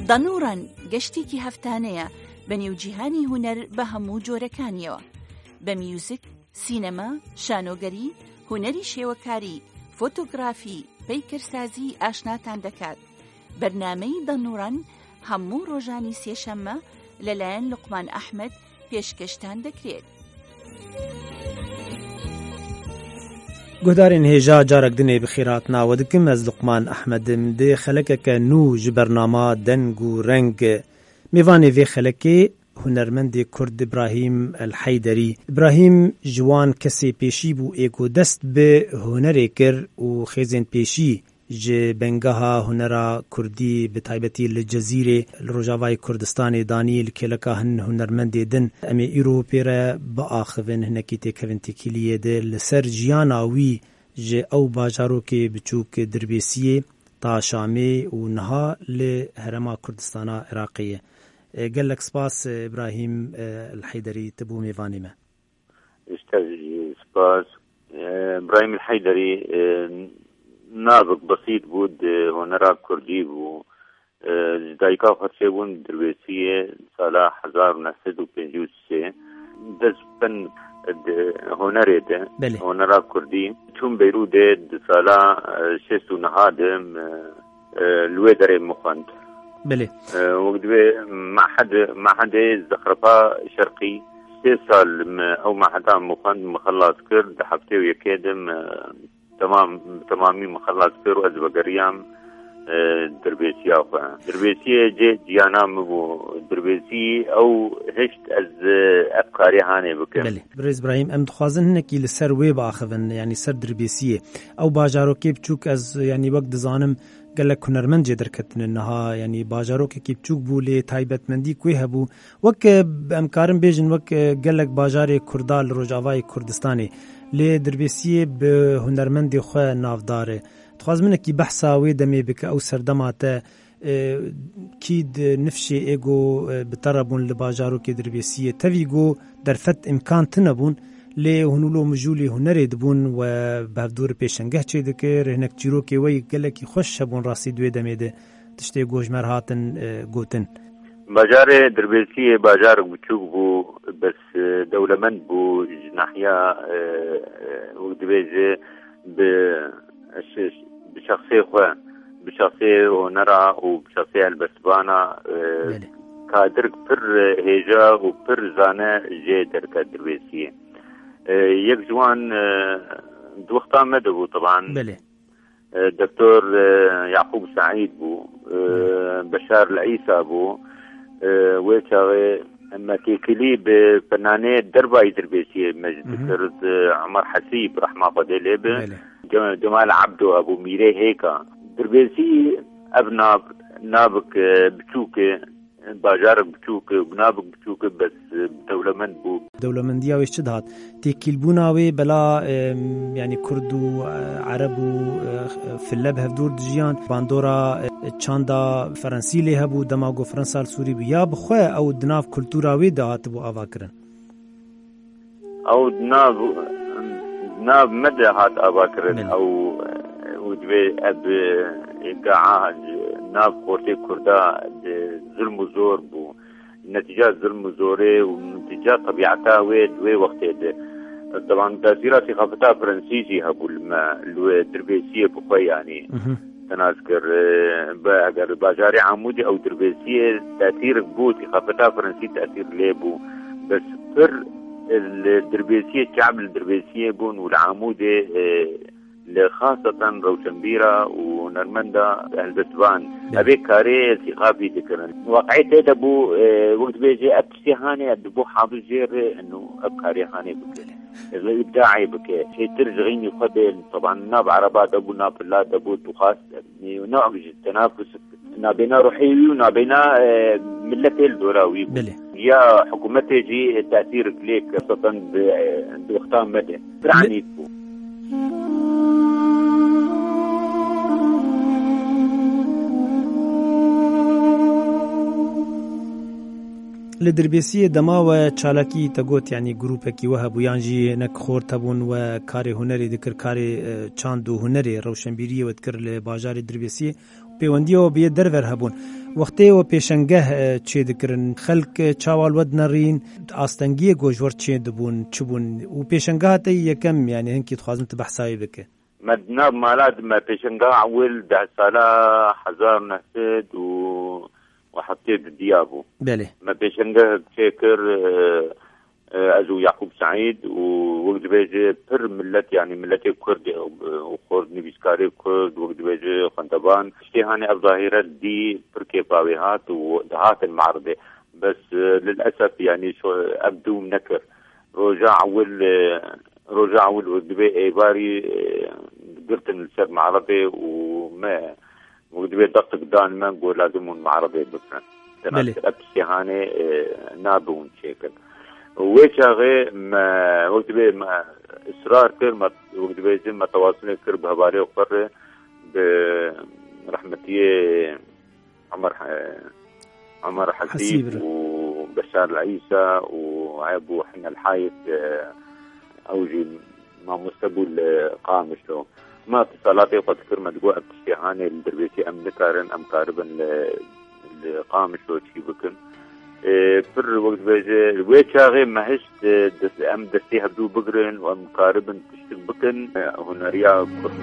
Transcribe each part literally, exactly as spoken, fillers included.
دەنوڕەن گەشتێکی هەفتانەیە بە نێوجیهانی هونەر بە هەموو جۆرەکانیەوە، بە میوزیک، سینەما، شانۆگەری، هونەری شێوەکاری، فۆتۆگرافی، پیکرسازی ئاشناتان دەکات. بەرنامەی دەنوڕەن هەموو ڕۆژانی سێشەممە لەلایەن لوقمان ئەحمەد پێشکەشتان دەکرێت. گۆدارên hêja carek dinê bi xêrat nawe dikim ez Luqman Ehmedim dê xelekeke nû ji bernama deng û reng mêvanê vê xelekê hunermendê Kurd İbrahim El-Heyderî. İbrahim ji wan kesê pêşî bû êgo dest bi hunerê kir û xêzên pêşî ji bengeha hunera Kurdî bi taybetî li Cezîrê li Rojavayê Kurdistanê danî li kêleka hin hunermendê din. Em ê îro pêre biaxivin hinekî têkevin têkiliyê de li ser jiyana wî ji ew bajarokê biçûk Dirbêsiyê ta Şamê û niha li Herêma Kurdistana Iraqê. Gelek spas İbrahim El-Heyderî tu bû mêvanê me. سپاس. إبراهيم الحيدري نابق بسيط بود هنرا كردي بو دايكا خرشيبون درويسية سالة هزار ونسد و پنجوز سي دز بن هنري ده هنرا كردي چون بيرو ده سالة شست و نهادم لوي داري مخاند بله وقدوه معهد معهد زخرفة شرقي سي سال او معهد مخاند مخلص كرد حفتي ويكادم تمام تمامي مخلص كرو از بقريام دربيسي او دربيسي جي جيانا مبو دربيسي او هشت از افكاري هاني بكم. بله بريز ابراهيم ام دخوازن هنكي لسر وي باخذن يعني سر دربيسي او باجاروكي بچوك از يعني وقت زانم قالك هنرمند جي دركتن انها يعني باجاروكي كي بچوك بو لي تايبتمندي كوي هبو وك بامكارن بيجن وك قالك باجاري كردال روجاواي كردستاني لێ دربێسیە بە هونەرمەندی خۆ ناودارێ. دخواز منێکی بەحسا وێ دەمێ بکە ئەو سەردەماتە کید نفشێ ئێگۆ بتەڕە بوون لە باژارۆکێ دربێسیە تەوی گۆ دەرفەت ئیمکان تنە بوون لێ هونولۆ مژولی هونەرێ دبوون و بەهەفدور پێشەنگەه چێ دەکرد هەنێک چیرۆکێ وەی گەلێکی خۆش هەبوون ڕاستی دوێ دەمێدە تشتێ گۆژمەر هاتن گوتن. باجار دربيسية باجار بچوك بو بس دولمند بو ناحية ودبيجي بشخصية خواه بشخصية ونرى وبشخصية البسبانة كادرك پر هيجا وپر زانه جي درك دربيسية يك جوان دوختا مدبو طبعا بله دكتور يعقوب سعيد بو بشار العيسى بو ويتاغي اما تيكلي بفنانه درباي دربيسيه مجد كرد عمر حسيب رحمه الله عليه جمال عبدو ابو ميري هيكا دربيسي ابناب نابك بچوك باجار بچوك بنابك بچوك بس دولمند بو دولمنديا ويش تدهات تيكيلبوناوي بلا يعني كرد وعرب وفلب هفدور دجيان باندورا چاندا فرنسي له هبو دماغو فرنسال سوري بيا بخوا او دناف كلتوراوي دهات بو اواكرن او دناف دناف مدى هات اواكرن او ودوي اب قاعه ناف قورتي كردا ظلم وزور بو نتيجة ظلم وزوري ونتيجة طبيعتها ويد وي وقتها ده طبعا تأثيرات ثقافتها فرنسيسي هبو لما الدربيسية بخوي يعني تناذكر اگر باجاري عمودي او دربيسية تأثير بو ثقافتها فرنسي تأثير ليبو بس فر الدربيسية شعب الدربيسية بون والعمودي خاصة روشنبيرة ونرمندا البسبان أبي كاري ثقافي ذكرن واقعيته دبو وقت بيجي أبسي هاني دبو حافظ جير إنه أبكاري هاني بك الإبداعي بك شيء ترجعيني قبل طبعا ناب عربات دبو ناب لا دبو تخاص نوع التنافس نابينا روحي ونابينا ملة الدوراوي يا حكومتي جي تأثير ليك خاصة باختام مدى برعني بو لدربیسی دما و چالاکی تگوت یعنی گروپ کی وه بویانجی نک خور تبون و کار هنری دکر کار چاند و هنری روشنبیری و دکر ل بازار دربیسی پیوندی و بی درور هبون وقتی و پیشنگه چه دکرن خلق چاوال ود نرین آستنگی گوجور چه دبون چبون و پیشنگه تی یکم یعنی هنکی تخوازم تبحثایی بکه مدنا مالاد ما پیشنگه اول ده ساله هزار نهصد و وحطيت ديابو بله ما بيشنجه تشكر ازو يعقوب سعيد ووقت بيجي بر ملت يعني ملتي كرد وخورد نبيسكاري كرد وقت بيجي خندبان اشتهاني الظاهرة دي بركي باويهات ودهات المعرضة بس للأسف يعني شو أبدو منكر رجع أول رجع أول وقت بي ايباري قلت نسر معرضة وما وقت بي دقق دان ما نقول لازم معرضة بكرة تناسل أبسيهاني نابون شكل ويشاغي ما وقت بي ما إصرار كر ما وقت بي زي ما تواصلني كر بهباري وقرر برحمتي عمر عمر حسيب وبشار العيسى وعيبو حنا الحايف أوجي ما مستقبل قامش له ما اتصالاتي قد كرمة تقوى ابتشيهاني الدربيتي أم نكارن أم كاربا لقامش له شي بكن فر وقت بيجي ويشاغي ما هشت دس أم دستي هبدو بقرن وأم كاربا تشتك بكن هنريا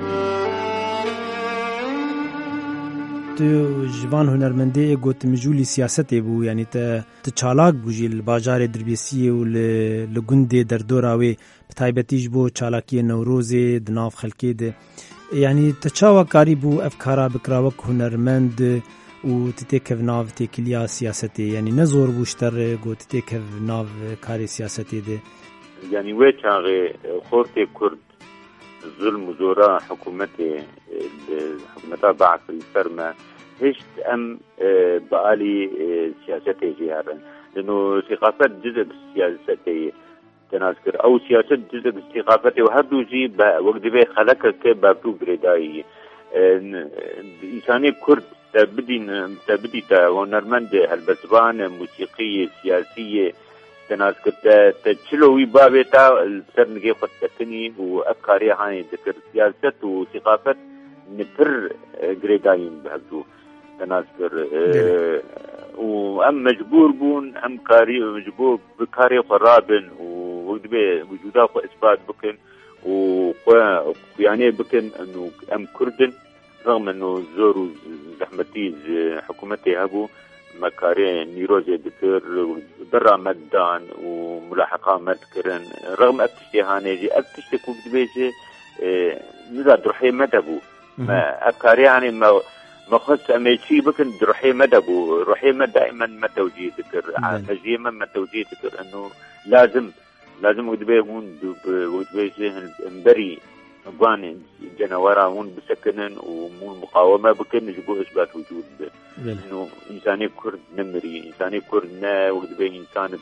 تو جوان هنرمنده گوت مجولی سیاست بو یعنی ته چالاک بوجی البازار دربیسی و لگند در دوراوی بتایبتیج بو چالاکی نوروز دناف خلکی ده یعنی تچاوا کاری بو افکارا بکراوک هنرمند و تتکف ناو تکلیا سیاست یعنی نزور بوشتر گوت تتکف ناو کاری سیاست ده یعنی وی چاغی خورتی کرد ظلم وزوراء حكومتي حكومتها بعد في الفرما هشت أم بقالي سياستي جهارا لأنه ثقافات جزء بالسياستي تناذكر أو سياسة جزء بالثقافة وهدو جي وقت بي خلقك بابتو بريداي إنساني كرد تبدي تبدي تا ونرمند هالبسبان موسيقية سياسية تناذكر تشلوي بابتا السرنجي خد تكني وأفكاري هاي ذكر سياسة وثقافة نبر جريداين بهدو تناذكر اه وأم مجبور بون أم كاري مجبور بكاري قرابن ووجبه وجودا إثبات بكن ويعني بكن إنه أم كردن رغم إنه زوروا زحمتي حكومتي هبو مكاري نيروزي ذكر برا مدان وملاحقة مذكرن رغم أبتشتهاني جي أبتشتك وقت بيجي نزاد رحي مدبو ما أكاري يعني ما ما خص أميشي بكن رحي مدبو رحي مد دائما ما توجيه ذكر مجيما ما توجيه ذكر أنه لازم لازم وقت بيجون وقت بيجي مبري بان جنوارا هون بسكنن ومون مقاومة بكن نجبو إثبات وجود إنه إنساني كرد نمري إنساني كرد نا وقت بيه إنسانك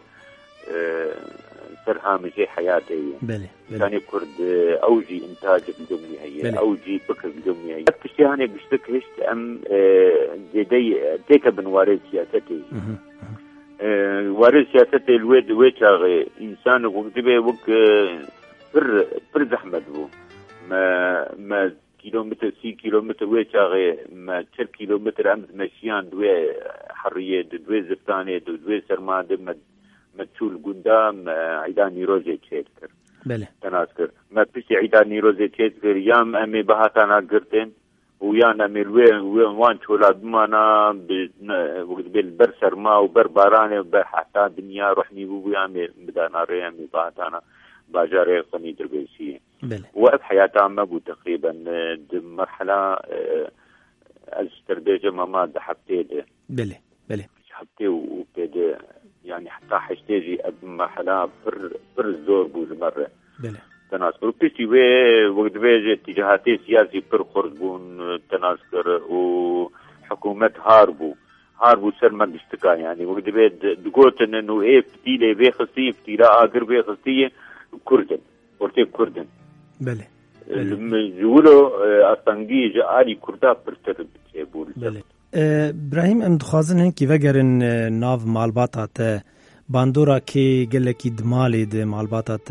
سرها مجي حياتي بله إنساني كرد أوجي إنتاج بدمي هي أوجي فكر بدمي هي أكتشي هاني بشتك هشت أم زيدي تيكا بنوارد سياستي وارد سياستي الويد ويشاغي إنسان وقت بيه وك بر بر زحمت بو ما ما كيلومتر سي كيلومتر ويشاغي ما تشر كيلومتر أمز مشيان دوي حرية دوي زفتاني دوي سرمادة ما ما تشول قدام عيدان نيروزي تشيتكر بله تناذكر ما بيسي عيدان نيروزي تشيتكر يام أمي بهاتانا قرتين ويان أمي الوين وان شولا بمانا وقت بالبر سرما وبر باراني وبر حتى دنيا روحني بو يامي بدانا ريامي بهاتانا باجاري قني دربيسية وقف حياتها ما بو تقريبا مرحلة أستردجة ماما دحبتي ده بله بله حبتي وبيد يعني حتى حشتيجي أب مرحلة بر بر الزور بو المرة بله تناذكر بيسي وي وقت بيجي اتجاهاتي سياسي بر خرزبون تناذكر وحكومة هاربو هاربو سر ما بيشتكا يعني وقت بيد دقوتن انه ايه فتيلة بيخصية فتيلة آقر بيخصية كردن ورتي كردن بله لما يقولوا أصلاً جي جالي كردا برتر بتقول بله ابراهیم ام دخوازن هن کی وگرن ناو مالباتات باندورا کی گلکی دمالید مالباتات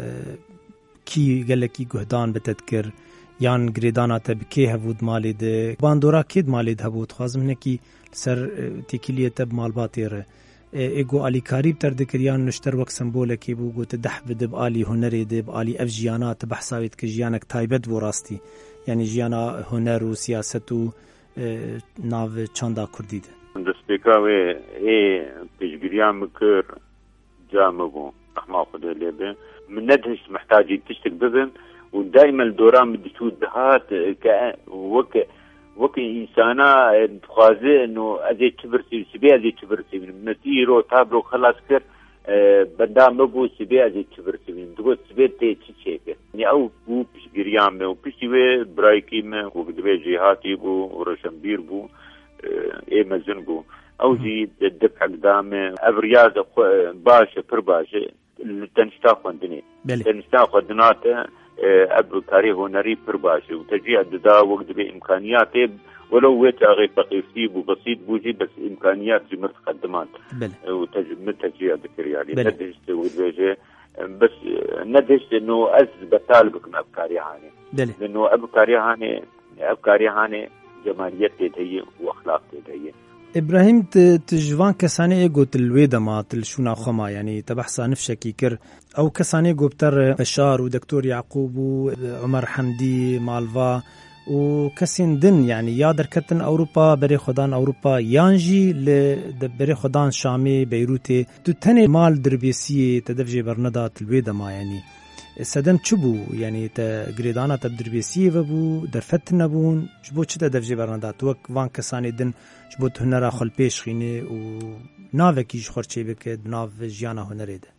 کی گلکی گهدان بتذكر یان گریدانات بکی هبود مالید باندورا کی دمالید هبود خوازم هن کی سر تکیلیت مالباتیر ایگو آلی کاریب تر دکریان نشتر وک سمبوله کی بو گوت دح بدب آلی هنری دب آلی اف جیانات بحثاوید که جیانک تایبت و راستی یعنی جیانا هنر و سیاست و ناو چاندا کردی ده دستیکاوی ای پیشگیریان مکر جامع بو احما خود لیبه من ندهش محتاجی تشتک ببن و دائما الدوران بديتود بهات وك وك إنسانا تخازي إنه أزي تبرسي سبي أزي تبرسي من مسيرو تابلو خلاص كر بندام مبو سبي أزي تبرسي من دقول سبي تي تشيك يعني أو بو بشجريان مو بشيوه برايكي ما وقدبي جهاتي بو ورشنبير بو إيه مزن بو أو زي الدفع قدامه أبرياز باشا بر باشا التنشتا خواندني التنشتا خواندناته أب كاري هنري بر باشا وتجي عددا وقت بإمكانياته ولو ويت أغي فقيفتي وبسيط بوجي بس إمكانيات متقدمات وتجي تجي ذكر يعني ندهش وجه بس ندهش إنه أز بطالبك من أبكاري هاني لأنه أبكاري هاني أبكاري هاني جماليات تهي وأخلاق تهي ابراهيم تجوان كساني قلت الويدا ما تلشونا خما يعني تبحثا نفشكي كر او كساني قبتر بشار ودكتور يعقوب وعمر حمدي مالفا وكسين دن يعني يادر كتن اوروبا بري خدان اوروبا يانجي لبري خدان شامي بيروتي تتني مال دربيسي تدفجي برندا الويدا ما يعني سدم چبو يعني تا گریدانا تا دربیسی و بو درفت نبون جبو چه تا دفجی برندات وک وان کسانی دن جبو هنر خل پیش خینه و ناوه کیش خورچه بکد ناو جیانا هنره ده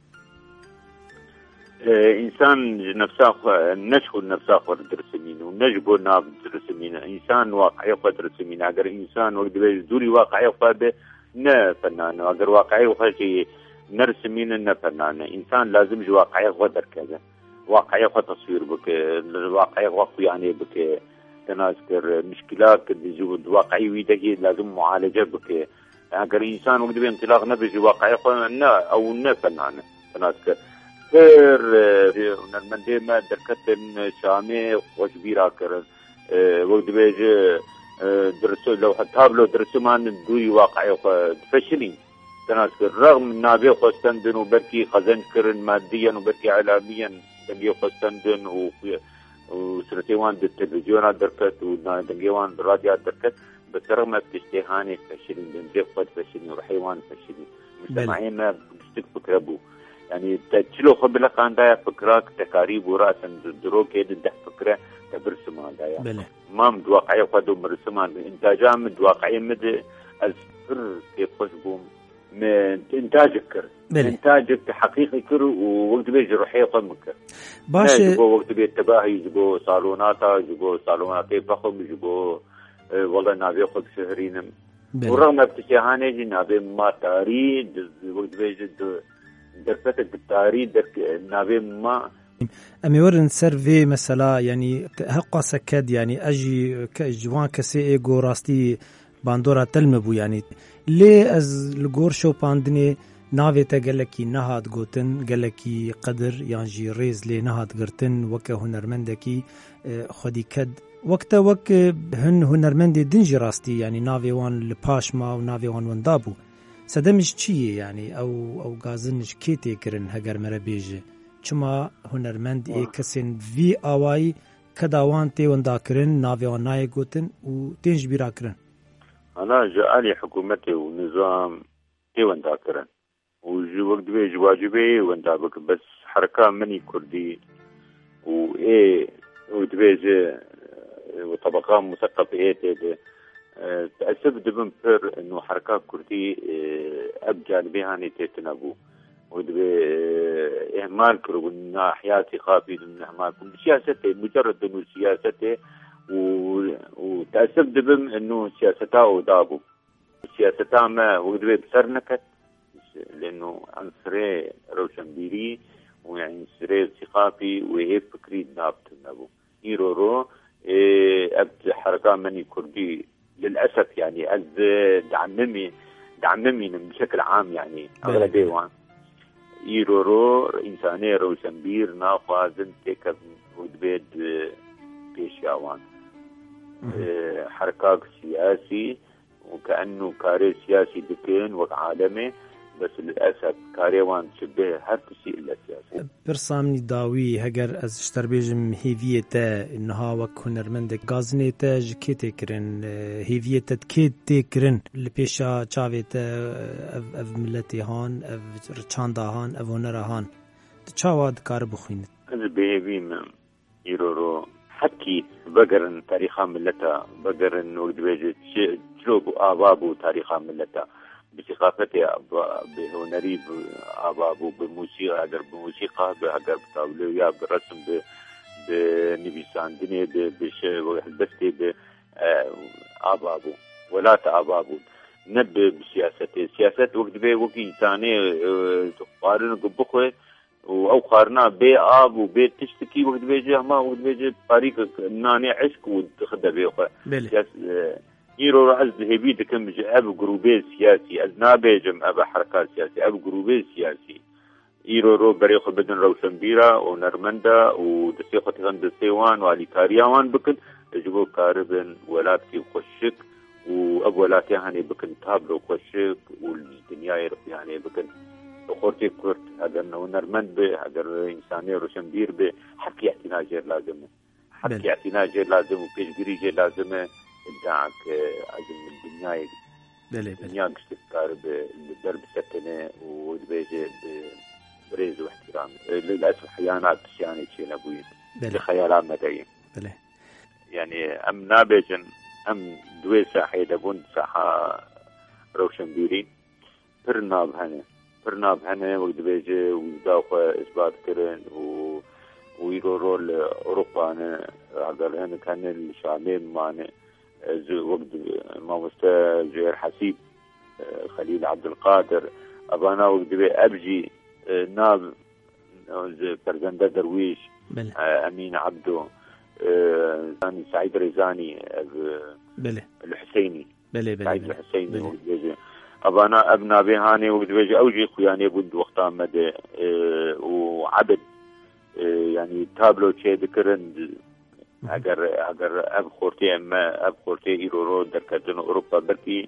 انسان نفسه نشخو نفسه خور درسمين و نجبو ناو درسمين انسان واقعي خور درسمين اگر انسان وقت بيش دوري واقعي خور به نه فنان اگر واقعي خور چه نرسمين نه فنان انسان لازم جو واقعي خور درکده واقعي خو تصوير بك الواقعي خو يعني بك تناذكر مشكلات اللي واقعي ويده لازم معالجه بك اگر انسان وقت بانطلاق نبي واقعي خو او نه فنان تناذكر غير نرمندي ما دركتن شامي وكبيره كر وقت بيجي درس لو تابلو درسمان دوي واقعي خو تفشلين تناذكر رغم نابي خو استندن وبركي خزن كرن ماديا وبركي علميا دنگی خواستندن و وسرتيوان التلفزيون دركت ودنگيوان الراديو دركت بترغم بتشتهاني فشلين بنزيق قد فشلين وحيوان فشلين مجتمعين ما بستك فكربو يعني تشلو خبلا كان دايا فكراك تكاريب وراسا درو كيد ده فكرة تبرسمان دايا ما مدواقعي قدو مرسمان انتاجا مدواقعي مد الفر كيف خشبو من انتاجك كر انتاجك حقيقي كر ووقت بيجي روحي قمك باش وقت بيت تباهي يجبو صالوناتا يجبو صالوناتي فخم يجبو والله نابي خد شهرين ورغم ابتشاهاني جي نابي ما تاري وقت بيجي درفتك بالتاري نابي ما امي ورن سيرفي مثلا يعني هقا سكد يعني اجي جوان كسي ايغو راستي باندورا تلمبو يعني لي از لغور شو باندني ناوي تا گلکی نهاد گوتن گلکی قدر یانجی ریز لی نهاد گرتن وک هنرمندکی خودی کد وقت وک هن هنرمند دنجی راستی يعني ناوي وان لپاش ما و ناوي وان وندابو سدمش چیه يعني او او گازنش کیتی کرن هگر مره بیجه چما هنرمند ای کسین وی آوائی کداوان تی وندا کرن ناوي وان نای گوتن و تنج بیرا کرن انا جاءني حكومتي ونظام تي وندا کرن وجو وقت بيجي واجبي وندا بك بس حركة مني كردي وايه وقت بيجي وطبقات مثقفة ايه تيدي تأسف دبن بير انه حركات كردي اب جانبي هاني تيتنابو وقت بي اهمال كرو ناحياتي خافي من اهمال سياستي مجرد انه سياستي وتأسف دبن انه سياستها ودابو سياستها ما وقت بي بسرنكت لأنه عنصري روشنبيري وعنصري ثقافي وهي فكري نابت نابو إيرورو إيه أبت حركة مني كردي للاسف يعني از دعممي دعممي بشكل عام يعني اغلبيه وان يرورو انساني روشنبير ناخذن تكب ودبيد بيشاوان حركات سياسي وكأنه كاري سياسي دكين وعالمي بس للأسف كاريوان شبه هر شيء إلا سياسي برسامني داوي هجر از اشتربيجم هيفيتا إنها وكهنرمندك غازنيتا جكيتي كرن هيفيتا تكيتي كرن لبيشا چاويتا اف اف ملتي هان اف رچاندا هان اف هنرا هان تشاواد كار بخوينت از بيبيم يرورو حكي بقرن تاريخا ملتا بقرن وقدويجي شلوبو آبابو تاريخا ملتا بثقافتي بهنري آبابو بموسيقى أقر بموسيقى أقر بطاولويا برسم بنبيساندني بشبستي بآبابو ولا تآبابو نب بسياستي سياسات وقت بي وقت إنساني تقارن قبخوه او خارنا بي آب و بي تشتكي وقت بيجي ما وقت بيجي طريق ناني عشق وتخدى بيخوه يرو رأز هبي دكم أب جروبي سياسي أزنا بيجم أب حركات سياسي أب جروبي سياسي يرو رو بريخو بدن روشنبيرا ونرمندا ودسيخو تغن دسيوان والي كارياوان بكن يجبو كاربن ولاتي وخشك وأب ولاتي هاني بكن تابلو وخشك والدنيا يرفي هاني بكن خورتي كورت اگر نرمند به اگر انسانی روشنبیر به حق اعتناجر لازمه حق اعتناجر لازم و پیشگیری لازمه ادعاك عزم الدنيا الدنيا استفكار بالدرب سكنه وبيجي بريز واحترام للاسف حيانات يعني شيء نبوي بخيالات مدعيه يعني ام نابجن ام دوي ساحه دبون ساحه روشنبيري برناب هنا برناب هنا وقت بيجي وداخل اثبات كرن و ويرو لاوروبا انا هذا هنا كان الشعبين معنا وقت ما مستوى زهير حسيب خليل عبد القادر ابانا وقت بي ابجي ناب فرزنده درويش امين عبدو ثاني سعيد ريزاني الحسيني سعيد الحسيني وقت بيجي ابانا ابنا بهاني وقت بيجي اوجي خوياني بود وقتا مدى وعبد يعني تابلو تشي ذكرن اگر اگر اب خورتي اما اب خورتي ايرورو در كردن اوروبا بركي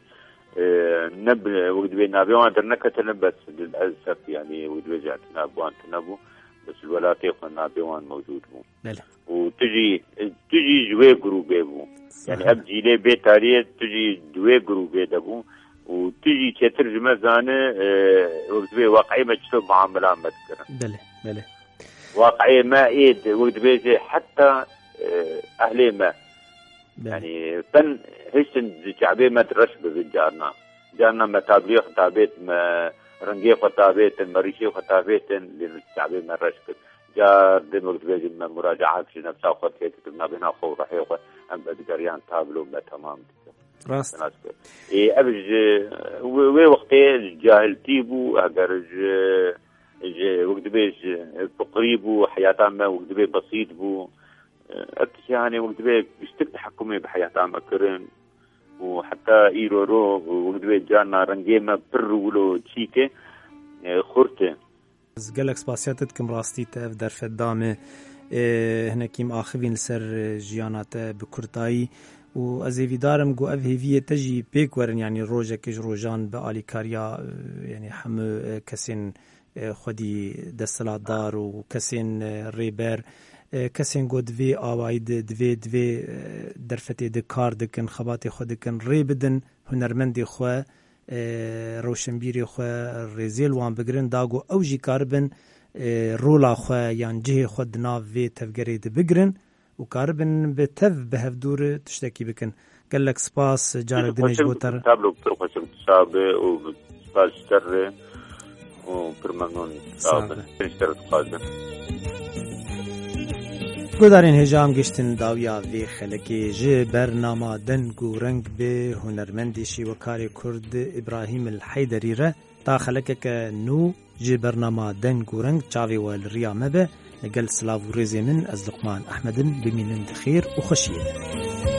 نب وقت بين نابيوان در نكتن بس للاسف يعني وقت بيجي نابوان تنبو بس الولايات نابيوان موجود بو وتجي تجي جوي جروبي بو يعني اب جيلي بي تاريخ تجي جوي جروبي دبو وتجي تترجمه زانه وقت بي واقعي ما تشوف معاملات مذكره بله بله واقعي ما ايد وقت بيجي حتى أهلي ما يعني فن هيشن شعبي ما ترش بجارنا جارنا ما تابليخ تابيت ما رنجيخ تابيت مريشيخ تابيت للشعبي ما رش جار دين وقت بيجي ما مراجعات في نفسها وقت كتبنا بينا خو رحيقه أم بدقريان تابلو ما تمام راست إيه أبج وي وقتي جاهلتي بو أجر وقت بيج تقريبو حياة ما وقت بيج بسيط بو أكتش يعني وقت بيج بيشتك تحكمي بحياة عامة كرن وحتى إيرورو وقت بيج جانا رنجيما برولو تشيكي خورته قالك سباسياتتكم راستي تاف در فدامه هنا كيم آخوين لسر جيانات بكرتاي و از ویدارم گو اف هیویه تجی پیک ورن يعني روجه کج روجان به آلی کاریا يعني همه کسین خودی دستلات دار و کسین ریبر کسین گو دوی آواید دوی دوی درفتی دکار دکن خباتی خود دکن ری بدن هنرمندی خواه روشنبیری خواه ریزیل وان بگرن داگو او جی کاربن رولا خواه یان جه خود ناو وی تفگری ده بگرن وكاربن بتف بهفدور تشتكي بكن قال لك سباس جارك دنيج بوتر تابلو بطرق سابه وسباس شر وبرمنون سابه تشتر تقادم گودارین هجام گشتن داویا وی خلکی جه برنامه دنگو رنگ به هنرمندشی و کار کرد ابراهیم الحیدری را تا خلکک نو جه برنامه دنگو رنگ چاوی والریا مبه قل سلاف وريزي من أز لقمان أحمد بمين دخير وخشية.